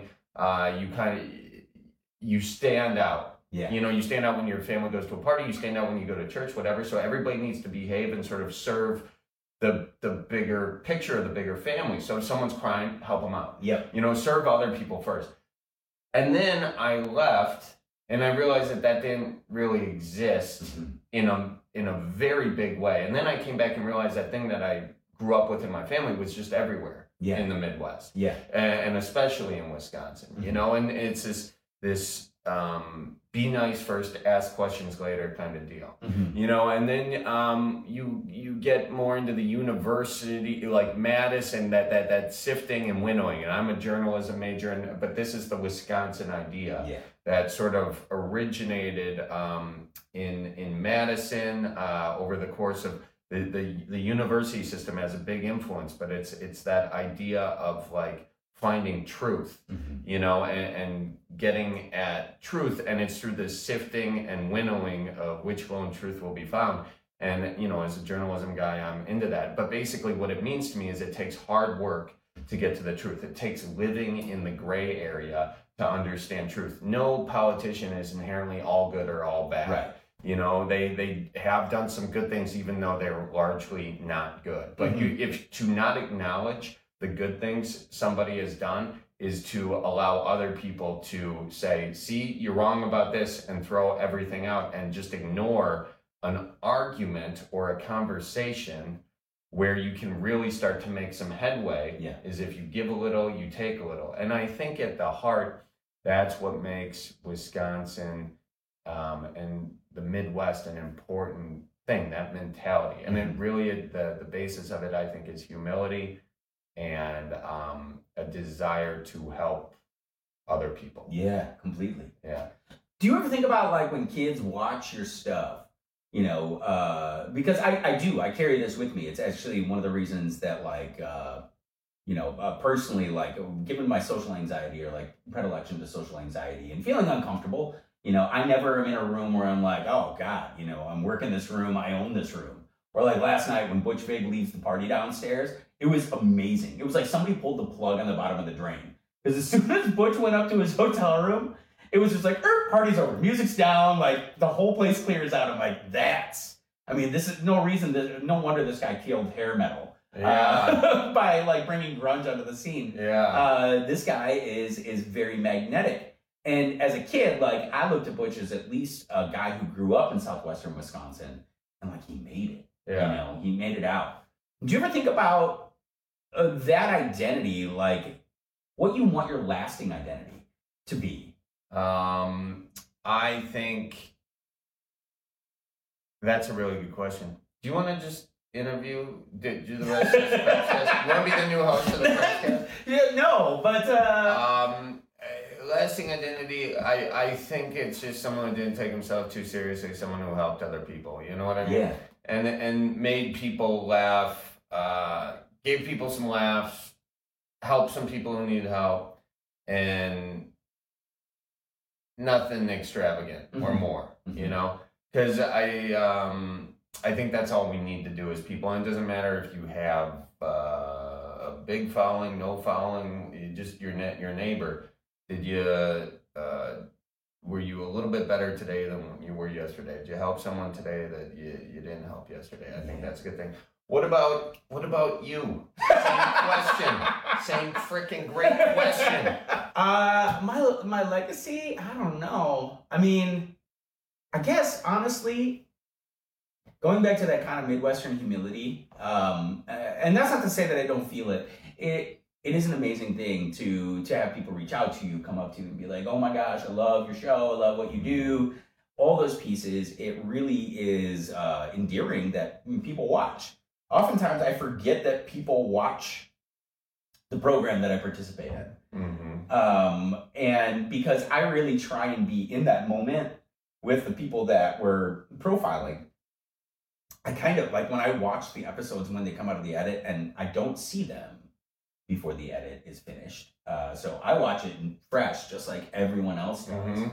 you stand out. Yeah. You stand out when your family goes to a party, you stand out when you go to church, whatever. So everybody needs to behave and sort of serve the bigger picture of the bigger family. So if someone's crying, help them out. Yep. Serve other people first. And then I left. And I realized that didn't really exist in a very big way. And then I came back and realized that thing that I grew up with in my family was just everywhere in the Midwest. Yeah. And especially in Wisconsin, and it's this be nice first, ask questions later kind of deal, and then you get more into the university, like Madison, that sifting and winnowing. And I'm a journalism major, but this is the Wisconsin idea. Yeah. That sort of originated in Madison over the course of the university system has a big influence, but it's that idea of finding truth, and getting at truth, and it's through this sifting and winnowing of which lone truth will be found. And as a journalism guy, I'm into that. But basically, what it means to me is it takes hard work to get to the truth. It takes living in the gray area to understand truth. No politician is inherently all good or all bad. Right. You know, they have done some good things, even though they're largely not good. But if to not acknowledge the good things somebody has done is to allow other people to say, see, you're wrong about this, and throw everything out and just ignore an argument or a conversation where you can really start to make some headway, is if you give a little, you take a little. And I think at the heart, that's what makes Wisconsin and the Midwest an important thing, that mentality. And then really the basis of it, I think, is humility and a desire to help other people. Yeah, completely. Yeah. Do you ever think about like when kids watch your stuff? You know, because I carry this with me. It's actually one of the reasons that like, personally, like given my social anxiety or like predilection to social anxiety and feeling uncomfortable, you know, I never am in a room where I'm like, oh God, you know, I'm working this room. I own this room. Or like last night when Butch Vig leaves the party downstairs, it was amazing. It was like somebody pulled the plug on the bottom of the drain. Because as soon as Butch went up to his hotel room, it was just like, party's over, music's down, like the whole place clears out. I'm like, this is no wonder this guy killed hair metal by like bringing grunge onto the scene. Yeah. This guy is very magnetic. And as a kid, like I looked at Butch as at least a guy who grew up in southwestern Wisconsin, and like he made it. Yeah. You know, he made it out. Do you ever think about that identity, like what you want your lasting identity to be? I think that's a really good question. Do you want to just interview, do the rest of the podcast? You want to be the new host of the podcast? Yeah, no, but lasting identity, I think it's just someone who didn't take himself too seriously, someone who helped other people. You know what I mean? Yeah. And made people laugh, gave people some laughs, helped some people who need help, and nothing extravagant or more, you know? Because I think that's all we need to do as people. And it doesn't matter if you have a big following, no following, just your neighbor. Were you a little bit better today than you were yesterday? Did you help someone today that you didn't help yesterday? I think that's a good thing. What about you? Same question. Same freaking great question. My legacy, I don't know. I mean, I guess honestly, going back to that kind of Midwestern humility, and that's not to say that I don't feel it. It is an amazing thing to have people reach out to you, come up to you and be like, oh my gosh, I love your show, I love what you do. All those pieces, it really is endearing that people watch. Oftentimes I forget that people watch the program that I participate in. And because I really try and be in that moment with the people that we're profiling, I kind of like when I watch the episodes when they come out of the edit and I don't see them before the edit is finished. So I watch it fresh, just like everyone else does.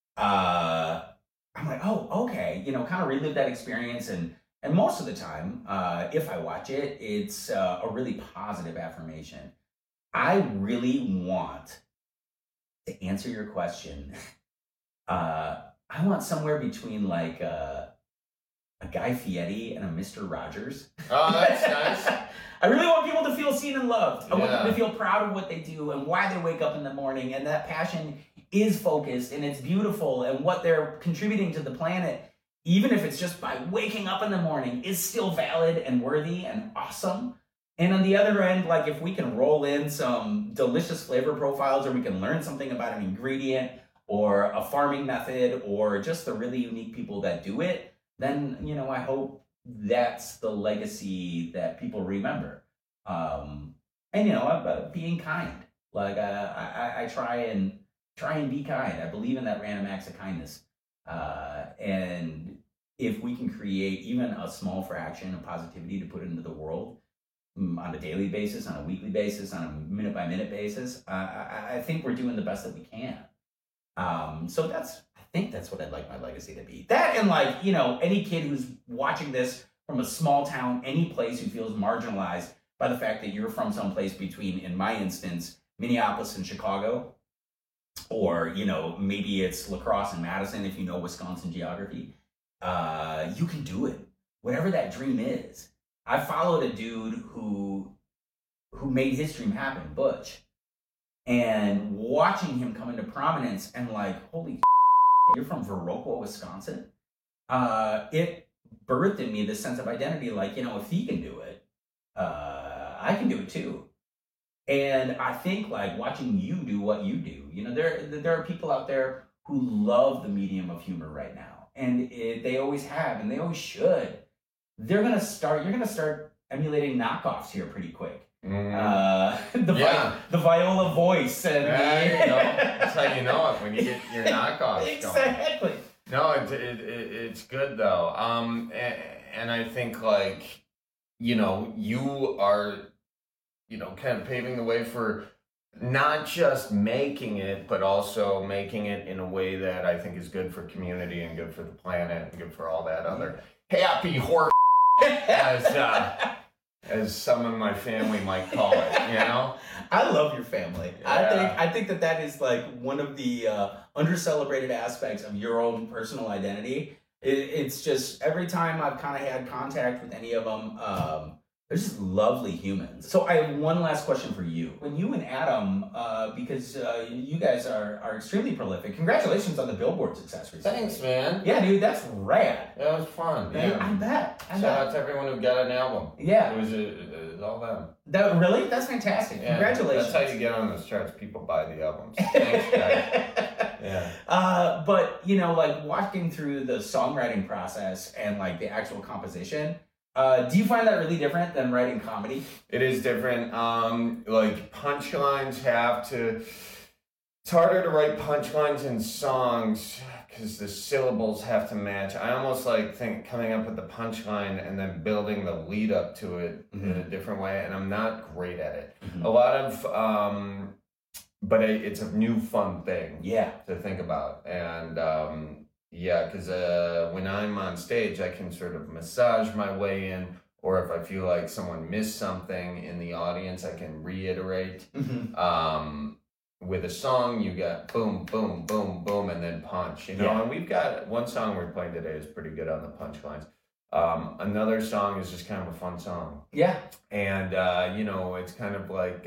I'm like, oh, okay, you know, kind of relive that experience. And most of the time, if I watch it, it's a really positive affirmation. I really want to answer your question. I want somewhere between like a Guy Fieri and a Mr. Rogers. Oh, that's nice. I really want people to feel seen and loved. I want them to feel proud of what they do and why they wake up in the morning, and that passion is focused and it's beautiful, and what they're contributing to the planet, even if it's just by waking up in the morning, is still valid and worthy and awesome. And on the other end, like if we can roll in some delicious flavor profiles, or we can learn something about an ingredient or a farming method or just the really unique people that do it, then, you know, I hope that's the legacy that people remember. And, you know, being kind. Like I try and be kind. I believe in that random acts of kindness. And if we can create even a small fraction of positivity to put into the world on a daily basis, on a weekly basis, on a minute by minute basis, I think we're doing the best that we can. So I think that's what I'd like my legacy to be. That, and like, you know, any kid who's watching this from a small town, any place who feels marginalized by the fact that you're from someplace between, in my instance, Minneapolis and Chicago, or, you know, maybe it's La Crosse and Madison if you know Wisconsin geography. you can do it. Whatever that dream is. I followed a dude who made his dream happen, Butch. And watching him come into prominence and like, holy you're from Viroqua, Wisconsin. It birthed in me this sense of identity, like, you know, if he can do it, I can do it too. And I think like watching you do what you do, you know, there are people out there who love the medium of humor right now. And they always have, and they always should. You're gonna start emulating knockoffs here pretty quick. The viola voice and that's how you know it when you get your knockoffs exactly. going. No, it's good though. And I think like, you know, you are, you know, kind of paving the way for not just making it, but also making it in a way that I think is good for community and good for the planet and good for all that other happy horse as some of my family might call it, you know? I love your family. Yeah. I think that is like one of the under-celebrated aspects of your own personal identity. It's just every time I've kind of had contact with any of them, they're just lovely humans. So I have one last question for you. When you and Adam, because you guys are extremely prolific, congratulations on the Billboard success recently. Thanks, man. Yeah, dude, that's rad. That was fun. Yeah. I bet. Shout out to everyone who got an album. Yeah. It was all them. Really? That's fantastic. Yeah, Congratulations. that's how you get on those charts. People buy the albums. Thanks, guys. Yeah. But, you know, like walking through the songwriting process and like the actual composition, do you find that really different than writing comedy? It is different. Like punchlines have to. It's harder to write punchlines in songs because the syllables have to match. I almost like think coming up with the punchline and then building the lead up to it in a different way, and I'm not great at it. A lot of, but it's a new fun thing. Yeah, to think about, and. Yeah, because when I'm on stage, I can sort of massage my way in, or if I feel like someone missed something in the audience, I can reiterate. With a song, you got boom, boom, boom, boom, and then punch, you know? Yeah. And we've got one song we're playing today is pretty good on the punchlines. Another song is just kind of a fun song. Yeah. And, you know, it's kind of like...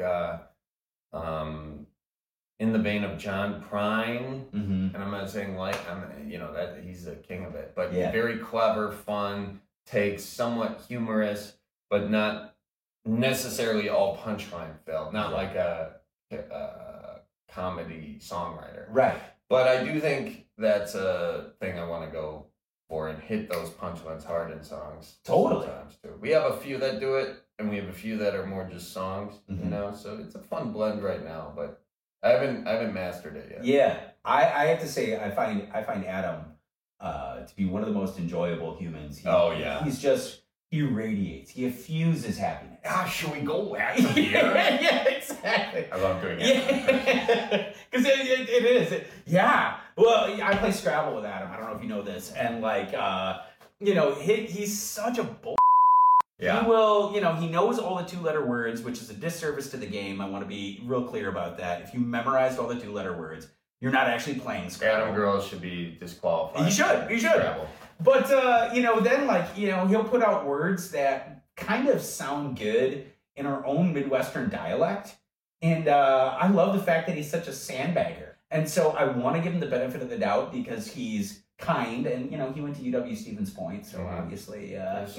in the vein of John Prine, and I'm not saying like you know that he's the king of it, but very clever, fun takes, somewhat humorous, but not necessarily all punchline filled. Not like a comedy songwriter, right? But I do think that's a thing I want to go for and hit those punchlines hard in songs. Totally. Sometimes too. We have a few that do it, and we have a few that are more just songs. You know, so it's a fun blend right now, but. I haven't mastered it yet. Yeah, I have to say I find Adam to be one of the most enjoyable humans. He radiates. He effuses happiness. Should we go after here? Yeah, exactly. I love doing it. Because it is. Yeah. Well, I play Scrabble with Adam. I don't know if you know this, and like you know, he's such a bull. Yeah. He will, you know, he knows all the two-letter words, which is a disservice to the game. I want to be real clear about that. If you memorized all the two-letter words, you're not actually playing Scrabble. Adam Grohl should be disqualified. He should. Scrabble. But, you know, then, like, you know, he'll put out words that kind of sound good in our own Midwestern dialect. And I love the fact that he's such a sandbagger. And so I want to give him the benefit of the doubt because he's kind, and, you know, he went to UW-Stevens Point, so obviously...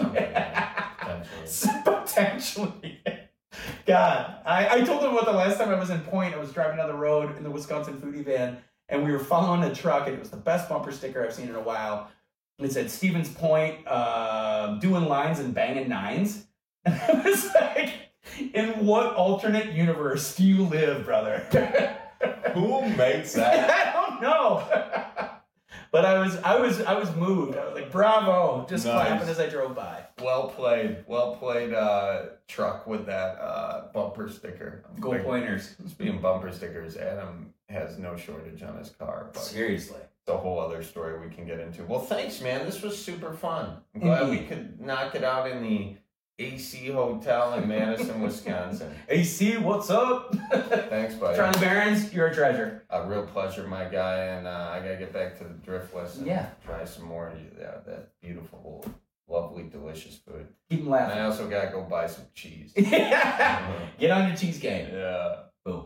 Potentially. God, I told him about the last time I was in Point. I was driving down the road in the Wisconsin foodie van, and we were following a truck, and it was the best bumper sticker I've seen in a while. And it said, Stevens Point, doing lines and banging nines. And I was like, in what alternate universe do you live, brother? Who makes that? I don't know. But I was moved. I was like, bravo, just clapping as I drove by. Well played truck with that bumper sticker. Go Pointers. Speaking of bumper stickers, Adam has no shortage on his car. But seriously. It's a whole other story we can get into. Well, thanks, man. This was super fun. I'm glad we could knock it out in the AC Hotel in Madison, Wisconsin. AC, what's up? Thanks, buddy. Charlie Barons, you're a treasure. A real pleasure, my guy, and I gotta get back to the Driftless and try some more of that beautiful, lovely, delicious food. Keep them laughing. And I also gotta go buy some cheese. Get on your cheese game. Yeah. Boom.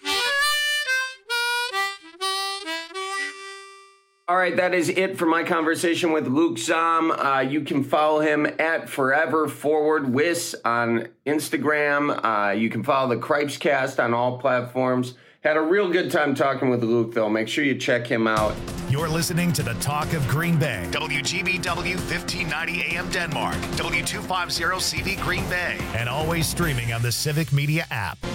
All right, that is it for my conversation with Luke Zahm. You can follow him at ForeverForwardWis on Instagram. You can follow the Cripescast on all platforms. Had a real good time talking with Luke, though. Make sure you check him out. You're listening to the Talk of Green Bay. WGBW 1590 AM Denmark. W250 CD Green Bay. And always streaming on the Civic Media app.